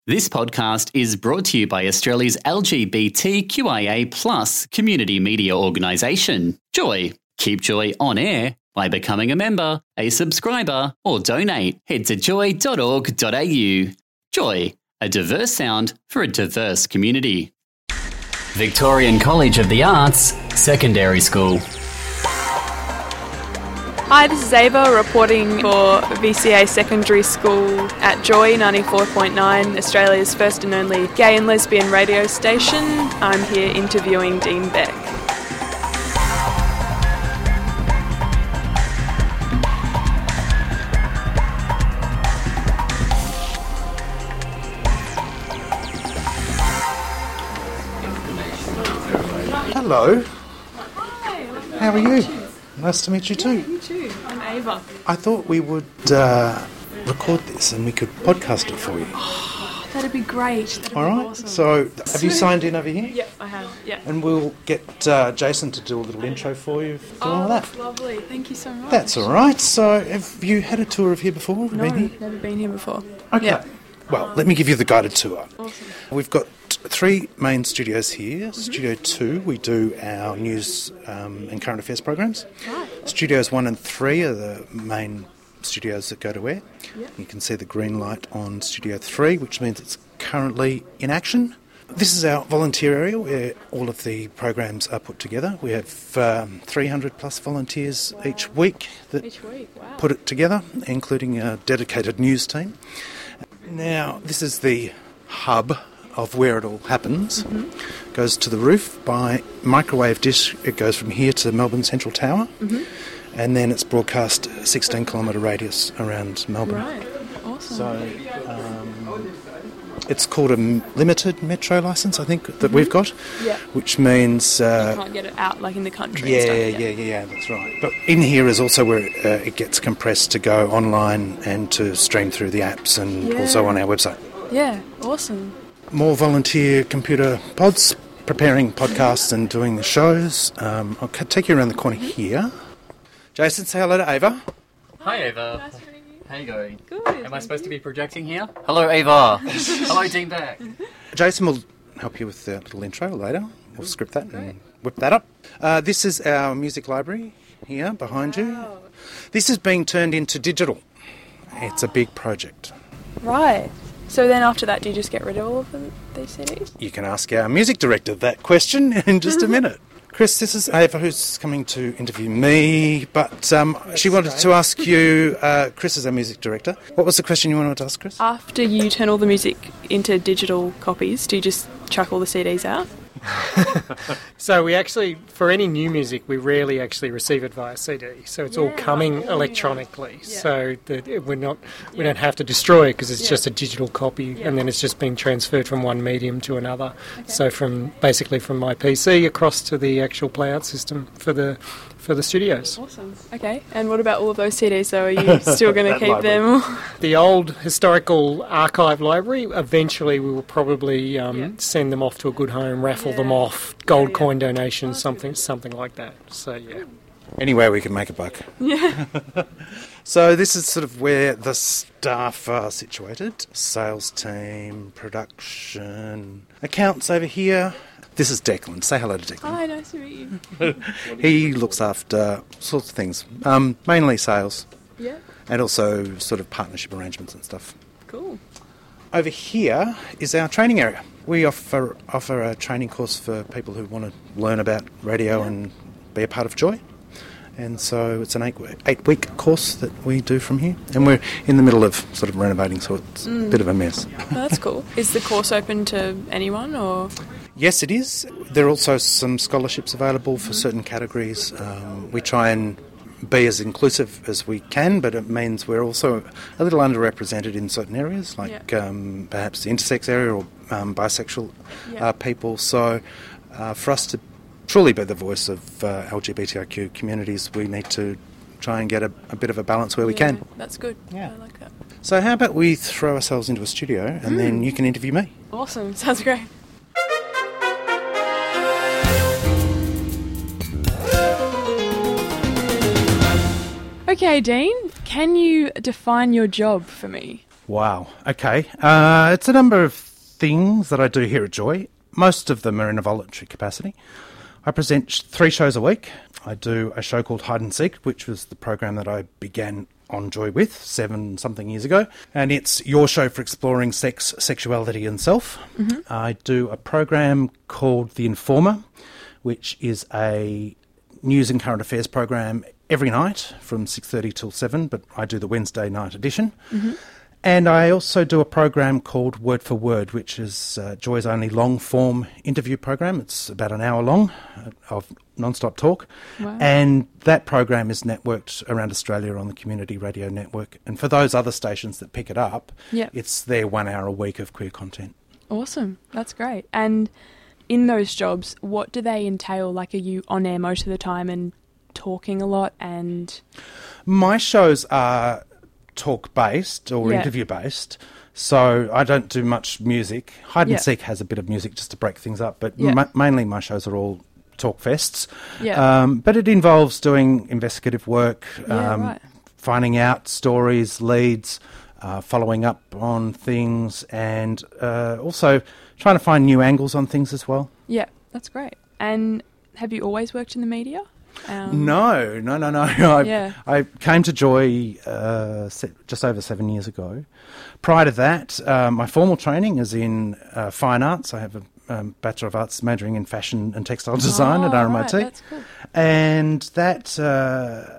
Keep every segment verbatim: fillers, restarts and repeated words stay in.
This podcast is brought to you by Australia's L G B T Q I A plus community media organisation, Joy. Keep Joy on air by becoming a member, a subscriber, or donate. Head to joy dot org dot a u. Joy, a diverse sound for a diverse community. Victorian College of the Arts, Secondary School. Hi, this is Ava reporting for V C A Secondary School at Joy ninety-four point nine, Australia's first and only gay and lesbian radio station. I'm here interviewing Dean Beck. Hello. Hi. How are you? Nice to meet you too. You too. I'm Ava. I thought we would uh, record this and we could podcast it for you. Oh, that'd be great. That'd All be right. awesome. So, have you signed in over here? Yep, I have. Yeah. And we'll get uh, Jason to do a little intro for you. Do Oh, all of that's that. lovely. Thank you so much. That's all right. So, have you had a tour of here before? No, Been here? never been here before. Okay. Yeah. Well, let me give you the guided tour. Awesome. We've got three main studios here. Mm-hmm. Studio two, we do our news um, and current affairs programs. Right. Studios one and three are the main studios that go to air. Yep. You can see the green light on Studio three, which means it's currently in action. This is our volunteer area where all of the programs are put together. We have um, three hundred plus volunteers wow. each week that Each week, wow. put it together, including a dedicated news team. Now, this is the hub of where it all happens. Mm-hmm. Goes to the roof by microwave dish. It goes from here to Melbourne Central Tower, mm-hmm. and then it's broadcast a sixteen kilometre radius around Melbourne. Right, awesome. So um, it's called a m- limited metro licence, I think, that mm-hmm. we've got, yeah. which means uh, you can't get it out like in the country. Yeah, and stuff, yeah, yeah, yeah, that's right. But in here is also where it, uh, it gets compressed to go online and to stream through the apps and yeah. also on our website. Yeah, awesome. More volunteer computer pods, preparing podcasts and doing the shows. Um, I'll take you around the corner here. Jason, say hello to Ava. Hi, Ava. Nice to meet you. How you going? Good. Am I supposed to be projecting here? Hello, Ava. Hello, Dean Beck. Jason will help you with the little intro later. We'll script that and whip that up. Uh, this is our music library here behind wow. you. This is being turned into digital. It's a big project. Right. So then after that, do you just get rid of all of them, these C Ds? You can ask our music director that question in just a minute. Chris, this is Ava who's coming to interview me, but um, she wanted to ask you, uh, Chris is our music director. What was the question you wanted to ask, Chris? After you turn all the music into digital copies, do you just chuck all the C Ds out? So we actually, for any new music, we rarely actually receive it via C D. So it's yeah. all coming electronically. Yeah. So that we're not, we yeah. don't have to destroy it because it's yeah. just a digital copy, yeah. and then it's just being transferred from one medium to another. Okay. So from basically from my P C across to the actual playout system for the for the studios. Awesome. Okay. And what about all of those C Ds? So are you still going to keep library. them? The old historical archive library, eventually we will probably um, yeah. send them off to a good home, raffle yeah. them off, gold yeah, yeah. coin donations, oh, something something like that. So, yeah. Anyway, we can make a buck. Yeah. So this is sort of where the staff are situated. Sales team, production, accounts over here. This is Declan. Say hello to Declan. Hi, nice to meet you. He looks after sorts of things, um, mainly sales. Yeah. And also sort of partnership arrangements and stuff. Cool. Over here is our training area. We offer offer a training course for people who want to learn about radio yeah. and be a part of Joy. And so it's an eight, eight week course that we do from here. And we're in the middle of sort of renovating, so it's mm. a bit of a mess. Oh, that's cool. Is the course open to anyone or...? Yes, it is. There are also some scholarships available for certain categories. Um, we try and be as inclusive as we can, but it means we're also a little underrepresented in certain areas, like yeah. um, perhaps the intersex area or um, bisexual yeah. uh, people. So uh, for us to truly be the voice of uh, L G B T I Q communities, we need to try and get a, a bit of a balance where we yeah, can. That's good. Yeah. I like that. So how about we throw ourselves into a studio and mm. then you can interview me? Awesome. Sounds great. Okay, Dean, can you define your job for me? Wow. Okay. Uh, it's a number of things that I do here at Joy. Most of them are in a voluntary capacity. I present three shows a week. I do a show called Hide and Seek, which was the program that I began on Joy with seven something years ago. And it's your show for exploring sex, sexuality and self. Mm-hmm. I do a program called The Informer, which is a news and current affairs program every night from six thirty till seven, but I do the Wednesday night edition. Mm-hmm. And I also do a program called Word for Word, which is uh, Joy's only long-form interview program. It's about an hour long uh, of non-stop talk. Wow. And that program is networked around Australia on the Community Radio Network. And for those other stations that pick it up, yep. it's their one hour a week of queer content. Awesome. That's great. And in those jobs, what do they entail? Like, are you on air most of the time and talking a lot? And my shows are talk-based or yeah. interview-based, so I don't do much music. Hide and yeah. Seek has a bit of music just to break things up, but yeah. ma- mainly my shows are all talk fests. Yeah. Um, but it involves doing investigative work, yeah, um, right. finding out stories, leads, uh, following up on things, and uh, also trying to find new angles on things as well. Yeah, that's great. And have you always worked in the media? Um, no, no, no, no. I, yeah. I came to Joy uh, se- just over seven years ago. Prior to that, uh, my formal training is in uh, fine arts. I have a um, Bachelor of Arts majoring in fashion and textile design oh, at R M I T. Right, that's cool. And that uh,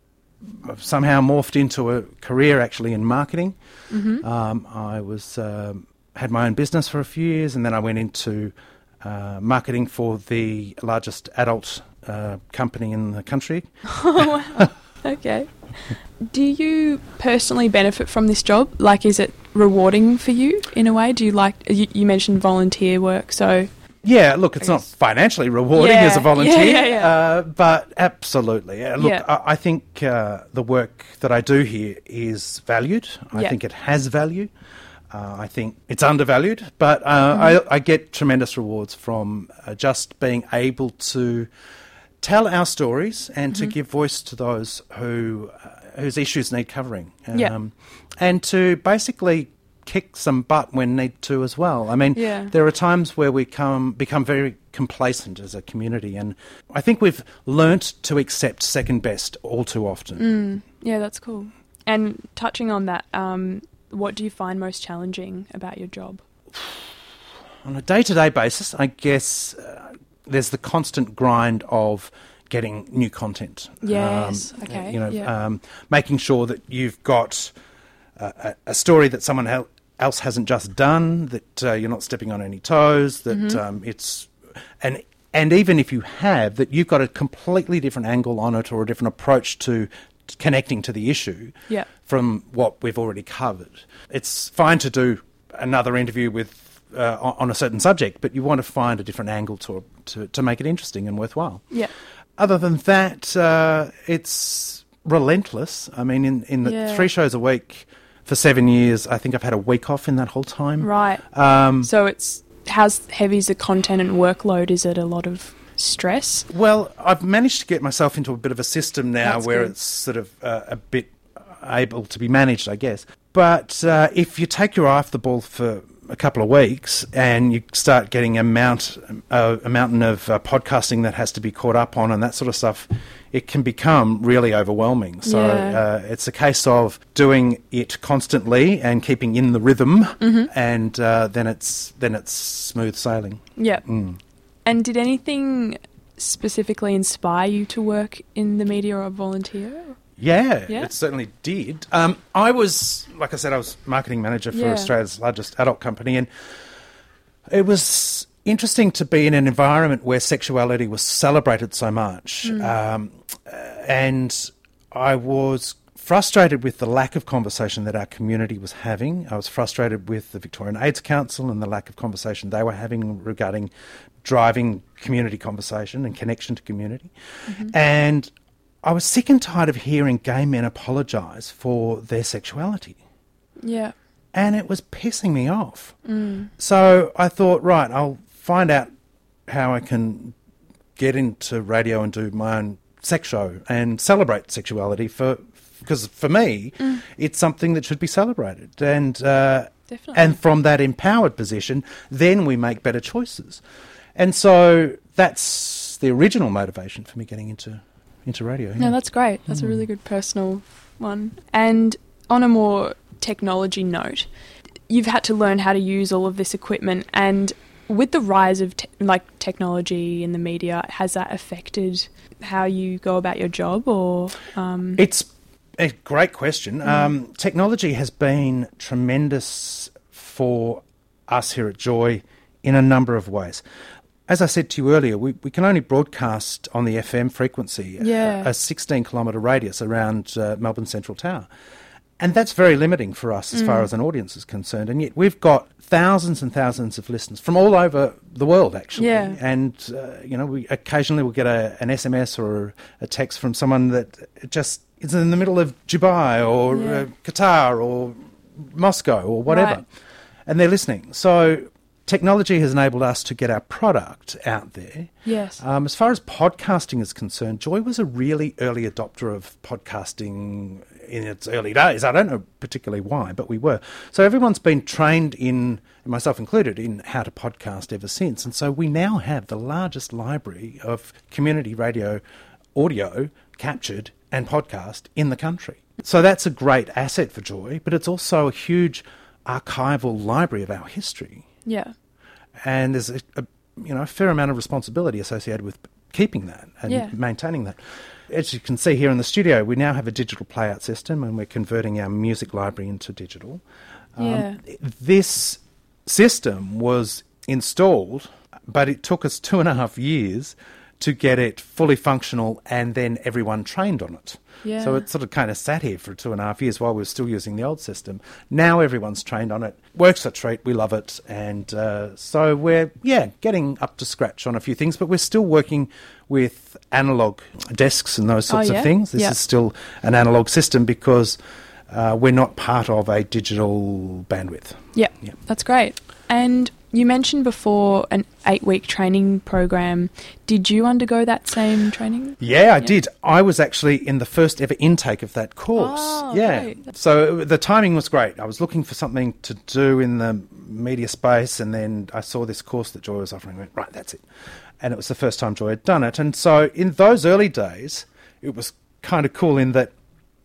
somehow morphed into a career actually in marketing. Mm-hmm. Um, I was um, had my own business for a few years, and then I went into uh, marketing for the largest adult Uh, company in the country. Oh, wow. Okay. Do you personally benefit from this job? Like, is it rewarding for you in a way? Do you like, you, you mentioned volunteer work, so... Yeah, look, it's not financially rewarding yeah. as a volunteer, yeah, yeah, yeah. Uh, but absolutely. Uh, look, yeah. I, I think uh, the work that I do here is valued. I yeah. think it has value. Uh, I think it's undervalued, but uh, mm-hmm. I, I get tremendous rewards from uh, just being able to tell our stories and mm-hmm. to give voice to those who uh, whose issues need covering. Um, yeah. And to basically kick some butt when need to as well. I mean, yeah. there are times where we come become very complacent as a community, and I think we've learnt to accept second best all too often. Mm, yeah, that's cool. And touching on that, um, what do you find most challenging about your job? On a day-to-day basis, I guess... Uh, there's the constant grind of getting new content. Yes, um, okay. You know, yeah. um, making sure that you've got uh, a, a story that someone else hasn't just done, that uh, you're not stepping on any toes, that mm-hmm. um, it's... and and even if you have, that you've got a completely different angle on it or a different approach to connecting to the issue yeah. from what we've already covered. It's fine to do another interview with Uh, on a certain subject, but you want to find a different angle to to, to make it interesting and worthwhile. Yeah. Other than that, uh, it's relentless. I mean, in, in the yeah. three shows a week for seven years, I think I've had a week off in that whole time. Right. Um, so it's how heavy is the content and workload? Is it a lot of stress? Well, I've managed to get myself into a bit of a system now That's where good. it's sort of uh, a bit able to be managed, I guess. But uh, if you take your eye off the ball for a couple of weeks and you start getting a mount uh, a mountain of uh, podcasting that has to be caught up on and that sort of stuff, it can become really overwhelming. So yeah. uh, it's a case of doing it constantly and keeping in the rhythm, mm-hmm. and uh, then it's then it's smooth sailing. Yeah. Mm. And did anything specifically inspire you to work in the media or volunteer? Yeah, yeah, it certainly did. Um, I was, like I said, I was marketing manager for yeah. Australia's largest adult company, and it was interesting to be in an environment where sexuality was celebrated so much. Mm. Um, and I was frustrated with the lack of conversation that our community was having. I was frustrated with the Victorian AIDS Council and the lack of conversation they were having regarding driving community conversation and connection to community. Mm-hmm. And I was sick and tired of hearing gay men apologise for their sexuality. Yeah. And it was pissing me off. Mm. So I thought, right, I'll find out how I can get into radio and do my own sex show and celebrate sexuality for because for me, mm. it's something that should be celebrated. And uh, Definitely. And from that empowered position, then we make better choices. And so that's the original motivation for me getting into into radio. Yeah. No, that's great. That's mm. a really good personal one. And on a more technology note, you've had to learn how to use all of this equipment, and with the rise of te- like technology in the media, has that affected how you go about your job? Or um... it's a great question. Mm. Um, technology has been tremendous for us here at Joy in a number of ways. As I said to you earlier, we, we can only broadcast on the F M frequency, yeah. a, a sixteen kilometre radius around uh, Melbourne Central Tower. And that's very limiting for us as mm. far as an audience is concerned. And yet we've got thousands and thousands of listeners from all over the world, actually. Yeah. And, uh, you know, we occasionally we'll get a, an S M S or a text from someone that just is in the middle of Dubai or yeah. uh, Qatar or Moscow or whatever. Right. And they're listening. So technology has enabled us to get our product out there. Yes. Um, as far as podcasting is concerned, Joy was a really early adopter of podcasting in its early days. I don't know particularly why, but we were. So everyone's been trained in, myself included, in how to podcast ever since. And so we now have the largest library of community radio audio captured and podcast in the country. So that's a great asset for Joy, but it's also a huge archival library of our history. Yeah. And there's a, a you know a fair amount of responsibility associated with keeping that and yeah. maintaining that. As you can see here in the studio, we now have a digital playout system and we're converting our music library into digital. Yeah. Um, this system was installed, but it took us two and a half years to get it fully functional and then everyone trained on it. Yeah. So it sort of kind of sat here for two and a half years while we were still using the old system. Now everyone's trained on it. Works a treat. We love it. And uh, so we're, yeah, getting up to scratch on a few things, but we're still working with analogue desks and those sorts oh, yeah? of things. This yeah. is still an analogue system because uh, we're not part of a digital bandwidth. Yeah, yeah, that's great. And you mentioned before an eight-week training program. Did you undergo that same training? Yeah, I yeah. did. I was actually in the first ever intake of that course. Oh, yeah. Great. So the timing was great. I was looking for something to do in the media space, and then I saw this course that Joy was offering. I went, right, that's it. And it was the first time Joy had done it. And so in those early days, it was kind of cool in that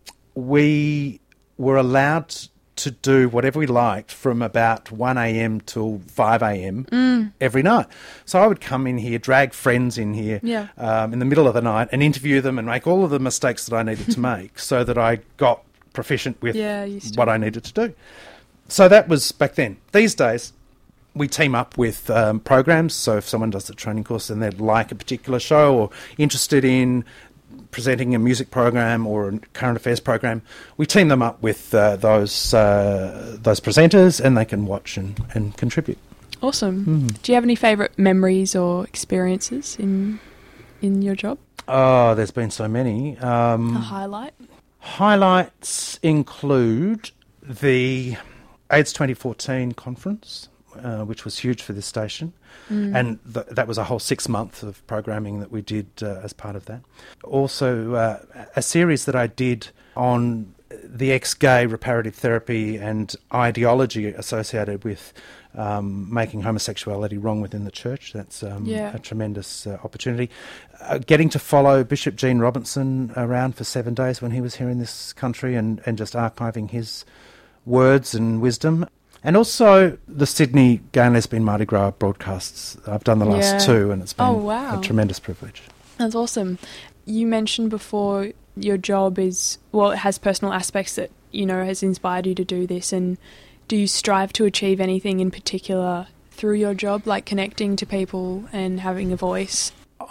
we were allowed to do whatever we liked from about one a.m. till five a.m. Mm. every night. So I would come in here, drag friends in here yeah. um, in the middle of the night and interview them and make all of the mistakes that I needed to make so that I got proficient with yeah, what I needed to do. So that was back then. These days, we team up with um, programs. So if someone does the training course and they'd like a particular show or interested in presenting a music program or a current affairs program, we team them up with uh, those uh, those presenters and they can watch and, and contribute. Awesome. Mm. Do you have any favourite memories or experiences in in your job? Oh, there's been so many. Um, a highlight? Highlights include the AIDS twenty fourteen conference, uh, which was huge for this station. Mm. And th- that was a whole six months of programming that we did uh, as part of that. Also, uh, a series that I did on the ex-gay reparative therapy and ideology associated with um, making homosexuality wrong within the church. That's um, yeah. a tremendous uh, opportunity. Uh, getting to follow Bishop Gene Robinson around for seven days when he was here in this country and, and just archiving his words and wisdom. And also the Sydney Gay and Lesbian Mardi Gras broadcasts. I've done the last yeah. two and it's been oh, wow. a tremendous privilege. That's awesome. You mentioned before your job is, well, it has personal aspects that, you know, has inspired you to do this. And do you strive to achieve anything in particular through your job, like connecting to people and having a voice?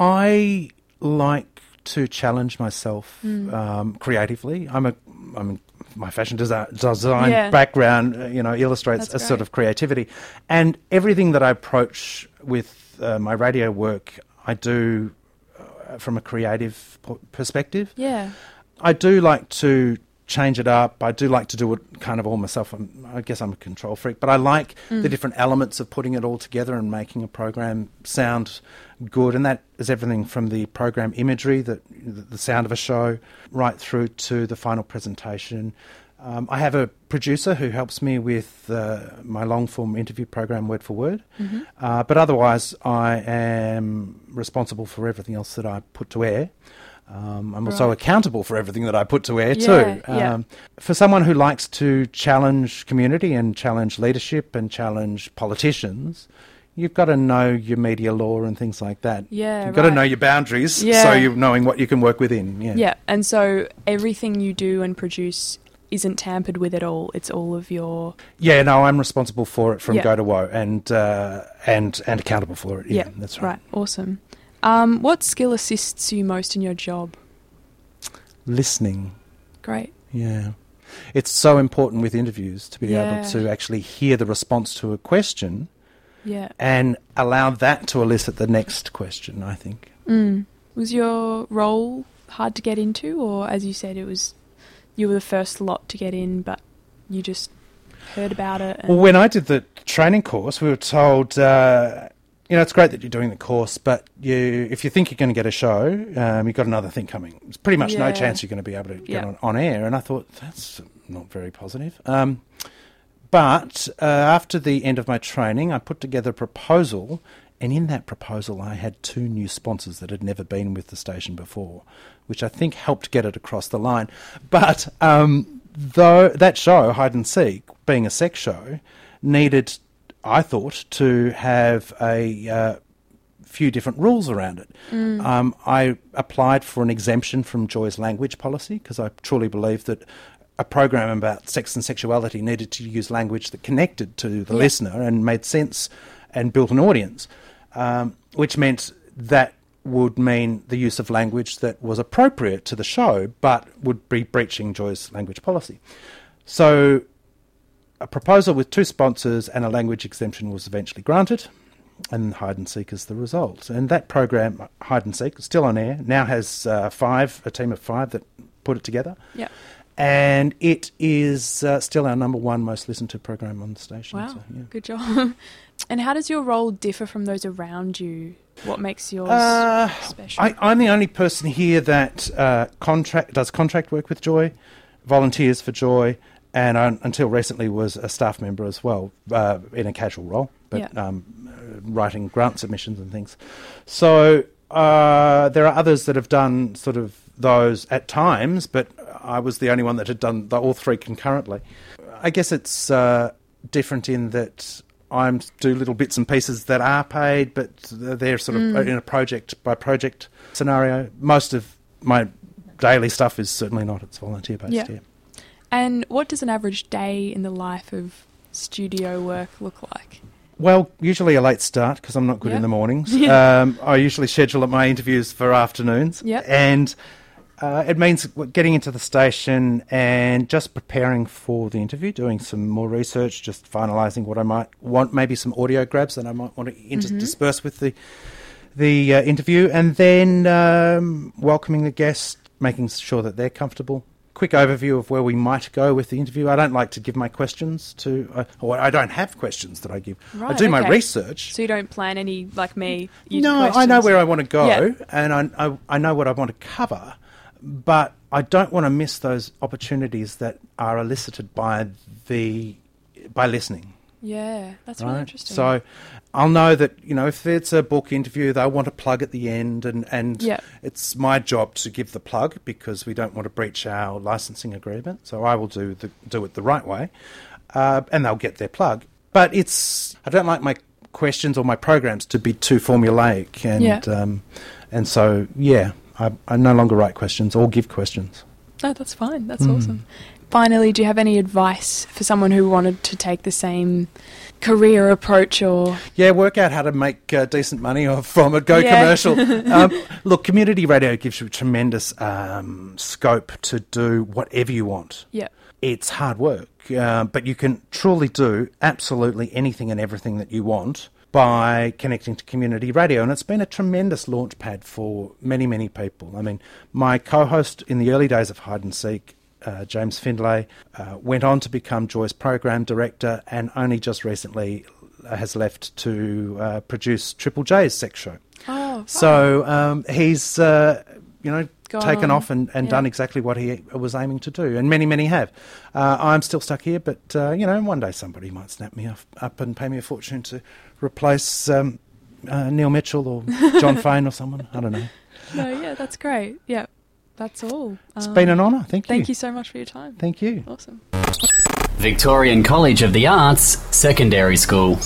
I like to challenge myself mm. um, creatively. I'm a, I'm a my fashion design, design yeah. background, uh, you know, illustrates That's a great. sort of creativity. And everything that I approach with uh, my radio work, I do uh, from a creative p- perspective. Yeah. I do like to change it up. I do like to do it kind of all myself. I'm, I guess I'm a control freak, but I like mm. the different elements of putting it all together and making a program sound good. And that is everything from the program imagery, the, the sound of a show, right through to the final presentation. Um, I have a producer who helps me with uh, my long-form interview program, word for word. Mm-hmm. Uh, but otherwise, I am responsible for everything else that I put to air. Um, I'm also right. accountable for everything that I put to air yeah, too. Yeah. Um, for someone who likes to challenge community and challenge leadership and challenge politicians, you've got to know your media law and things like that. Yeah, You've got right. to know your boundaries yeah. so you're knowing what you can work within. Yeah. yeah, and so everything you do and produce isn't tampered with at all. It's all of your... Yeah, no, I'm responsible for it from yeah. go to woe and, uh, and, and accountable for it. Yeah, yeah. that's right. Right, awesome. Um, what skill assists you most in your job? Listening. Great. Yeah. It's so important with interviews to be yeah. able to actually hear the response to a question yeah. and allow that to elicit the next question, I think. Mm. Was your role hard to get into, or as you said, it was you were the first lot to get in, but you just heard about it? And... Well, when I did the training course, we were told... Uh, You know, it's great that you're doing the course, but you, if you think you're going to get a show, um, you've got another thing coming. There's pretty much yeah. no chance you're going to be able to get yeah. on, on air. And I thought, that's not very positive. Um, but uh, after the end of my training, I put together a proposal, and in that proposal I had two new sponsors that had never been with the station before, which I think helped get it across the line. But um, though that show, Hide and Seek, being a sex show, needed... I thought, to have a uh, few different rules around it. Mm. Um, I applied for an exemption from Joy's language policy because I truly believe that a program about sex and sexuality needed to use language that connected to the yeah. listener and made sense and built an audience, um, which meant that would mean the use of language that was appropriate to the show but would be breaching Joy's language policy. So... a proposal with two sponsors and a language exemption was eventually granted, and Hide and Seek is the result. And that program, Hide and Seek, is still on air, now has uh, five, a team of five that put it together. Yeah. And it is uh, still our number one most listened to program on the station. Wow, so, yeah. Good job. And how does your role differ from those around you? What makes yours uh, special? I, I'm the only person here that uh, contract does contract work with Joy, volunteers for Joy, and I, until recently was a staff member as well, uh, in a casual role, but yeah. um, uh, writing grant submissions and things. So uh, there are others that have done sort of those at times, but I was the only one that had done the, all three concurrently. I guess it's uh, different in that I do little bits and pieces that are paid, but they're sort of mm. in a project by project scenario. Most of my daily stuff is certainly not, it's volunteer based. Yeah. yeah. And what does an average day in the life of studio work look like? Well, usually a late start because I'm not good yep. in the mornings. Yeah. Um, I usually schedule my interviews for afternoons. Yep. And uh, it means getting into the station and just preparing for the interview, doing some more research, just finalising what I might want, maybe some audio grabs that I might want to intersperse mm-hmm. with the, the uh, interview, and then um, welcoming the guest, making sure that they're comfortable. Quick overview of where we might go with the interview. I don't like to give my questions to, uh, or I don't have questions that I give. Right, I do okay. my research. So you don't plan any, like me? No, questions. I know where I want to go, yeah. and I, I I know what I want to cover, but I don't want to miss those opportunities that are elicited by the by listening. Yeah, that's right? really interesting. So I'll know that, you know, if it's a book interview, they'll want a plug at the end, and, and yeah. it's my job to give the plug because we don't want to breach our licensing agreement. So I will do the, do it the right way, uh, and they'll get their plug. But it's I don't like my questions or my programs to be too formulaic, and yeah. um, and so yeah, I, I no longer write questions or give questions. No, that's fine. That's mm. awesome. Finally, do you have any advice for someone who wanted to take the same career approach? Or yeah, work out how to make uh, decent money or from it, go yeah. commercial. um, look, community radio gives you tremendous um, scope to do whatever you want. Yeah. It's hard work, uh, but you can truly do absolutely anything and everything that you want by connecting to community radio. And it's been a tremendous launch pad for many, many people. I mean, my co-host in the early days of Hide and Seek, uh, James Findlay, uh, went on to become Joy's program director and only just recently has left to uh, produce Triple J's sex show. Oh, so um, he's, uh, you know, Gone taken on. off and, and Yeah. done exactly what he was aiming to do, and many, many have. Uh, I'm still stuck here, but, uh, you know, one day somebody might snap me up, up and pay me a fortune to replace um, uh, Neil Mitchell or John Fane or someone. I don't know. No, yeah, that's great. Yeah, that's all. It's Um, been an honour. Thank you. Thank you so much for your time. Thank you. Awesome. Victorian College of the Arts Secondary School.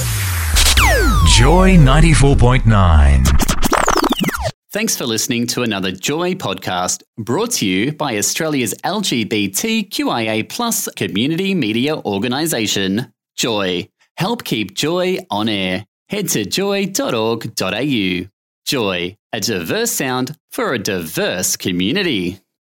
Joy ninety-four point nine. Thanks for listening to another Joy podcast brought to you by Australia's L G B T Q I A plus community media organisation, Joy. Help keep Joy on air. Head to joy dot org dot a u. Joy, a diverse sound for a diverse community.